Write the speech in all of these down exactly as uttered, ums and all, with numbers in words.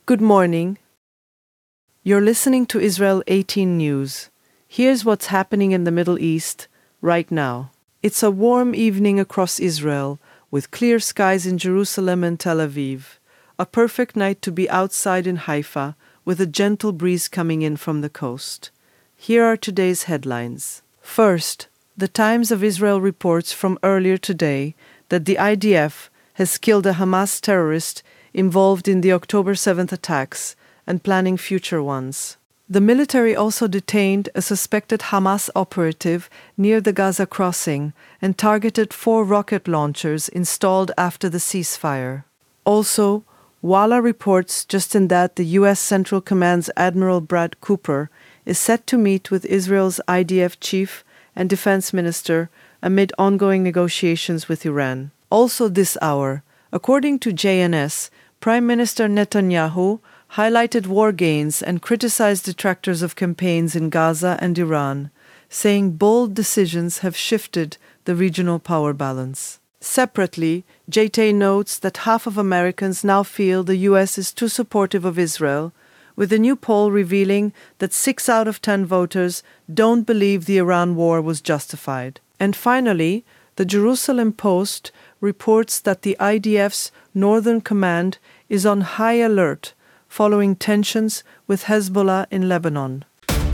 Good morning. You're listening to Israel eighteen News. Here's what's happening in the Middle East right now. It's a warm evening across Israel, with clear skies in Jerusalem and Tel Aviv. A perfect night to be outside in Haifa, with a gentle breeze coming in from the coast. Here are today's headlines. First, the Times of Israel reports from earlier today that the I D F has killed a Hamas terrorist involved in the October seventh attacks and planning future ones. The military also detained a suspected Hamas operative near the Gaza crossing and targeted four rocket launchers installed after the ceasefire. Also, Walla reports just in that the U S Central Command's Admiral Brad Cooper is set to meet with Israel's I D F chief and defense minister amid ongoing negotiations with Iran. Also this hour, according to J N S, Prime Minister Netanyahu highlighted war gains and criticized detractors of campaigns in Gaza and Iran, saying bold decisions have shifted the regional power balance. Separately, J T A notes that half of Americans now feel the U S is too supportive of Israel, with a new poll revealing that six out of ten voters don't believe the Iran war was justified. And finally, the Jerusalem Post reports that the I D F's Northern Command is on high alert following tensions with Hezbollah in Lebanon.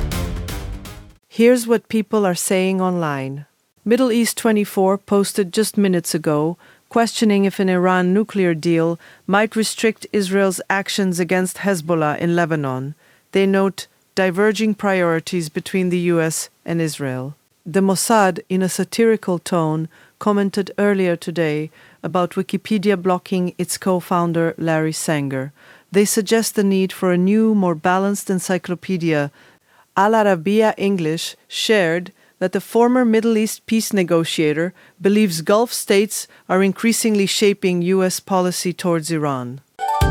Here's what people are saying online. Middle East twenty-four posted just minutes ago, questioning if an Iran nuclear deal might restrict Israel's actions against Hezbollah in Lebanon. They note diverging priorities between the U S and Israel. The Mossad, in a satirical tone, commented earlier today about Wikipedia blocking its co-founder Larry Sanger. They suggest the need for a new, more balanced encyclopedia. Al Arabiya English shared that the former Middle East peace negotiator believes Gulf states are increasingly shaping U S policy towards Iran.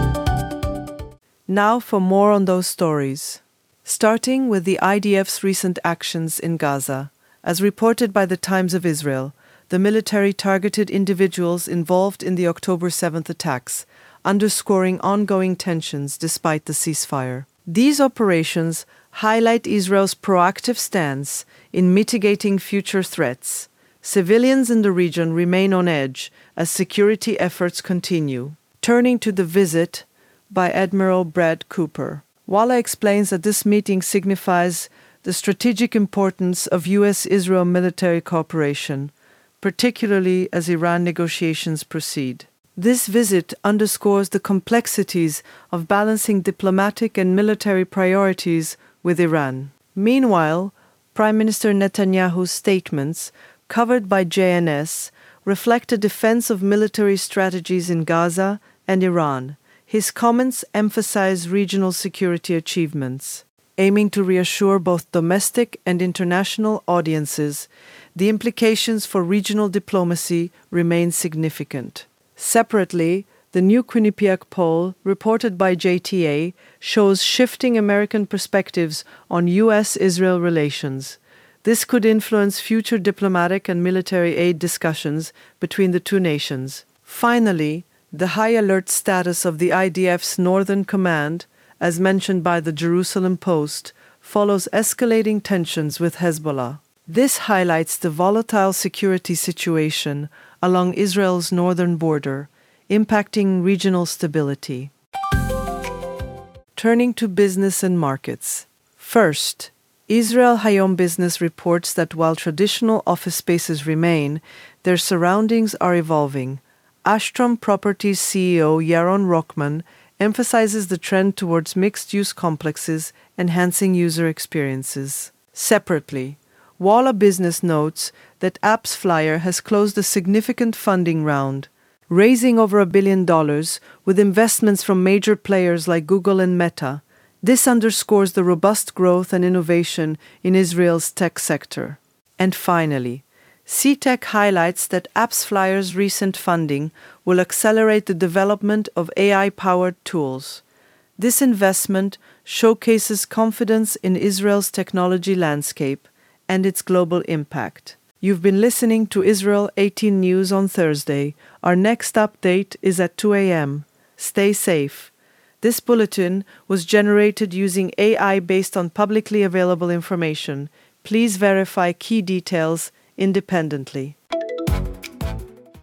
Now for more on those stories. Starting with the I D F's recent actions in Gaza. As reported by the Times of Israel, the military targeted individuals involved in the October seventh attacks, underscoring ongoing tensions despite the ceasefire. These operations highlight Israel's proactive stance in mitigating future threats. Civilians in the region remain on edge as security efforts continue. Turning to the visit by Admiral Brad Cooper. Walla explains that this meeting signifies the strategic importance of U S-Israel military cooperation, particularly as Iran negotiations proceed. This visit underscores the complexities of balancing diplomatic and military priorities with Iran. Meanwhile, Prime Minister Netanyahu's statements, covered by J N S, reflect a defense of military strategies in Gaza and Iran. His comments emphasize regional security achievements, aiming to reassure both domestic and international audiences. The implications for regional diplomacy remain significant. Separately, the new Quinnipiac poll, reported by J T A, shows shifting American perspectives on U S-Israel relations. This could influence future diplomatic and military aid discussions between the two nations. Finally, the high alert status of the I D F's Northern Command, as mentioned by the Jerusalem Post, follows escalating tensions with Hezbollah. This highlights the volatile security situation along Israel's northern border, impacting regional stability. Turning to business and markets. First, Israel Hayom Business reports that while traditional office spaces remain, their surroundings are evolving. Ashstrom Properties C E O Yaron Rockman emphasizes the trend towards mixed-use complexes, enhancing user experiences. Separately, Walla Business notes that AppsFlyer has closed a significant funding round, raising over a billion dollars with investments from major players like Google and Meta. This underscores the robust growth and innovation in Israel's tech sector. And finally, C TEC highlights that AppsFlyer's recent funding will accelerate the development of A I-powered tools. This investment showcases confidence in Israel's technology landscape and its global impact. You've been listening to Israel eighteen News on Thursday. Our next update is at two a.m. Stay safe. This bulletin was generated using A I based on publicly available information. Please verify key details independently.